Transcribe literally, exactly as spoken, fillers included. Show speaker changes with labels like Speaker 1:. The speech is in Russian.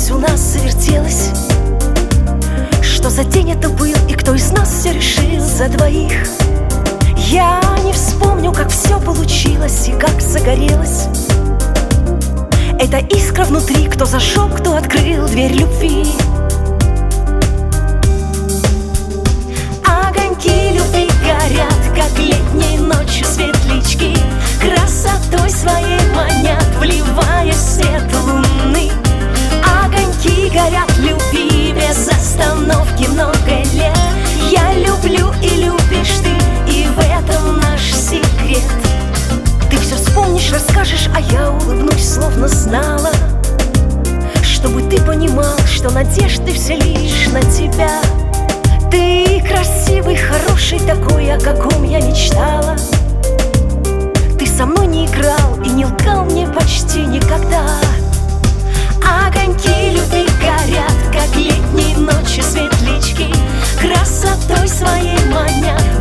Speaker 1: вертелось у нас, завертелось. Что за день это был, и кто из нас все решил за двоих? Я не вспомню, как все получилось и как загорелось. Это искра внутри, кто зажег, кто открыл дверь любви. Огоньки любви горят, как летней ночью светлячки, красотой своей манят, вливая свет луны. Огоньки горят любви без остановки много лет. Я люблю и любишь ты, и в этом наш секрет. Ты все вспомнишь, расскажешь, а я улыбнусь, словно знала, чтобы ты понимал, что надежды все лишь на тебя. Ты красивый, хороший, такой, о каком я мечтала. Ты со мной не играл и не лгал мне почти никогда. Огоньки любви горят, как летней ночью светлячки, красотой своей манят,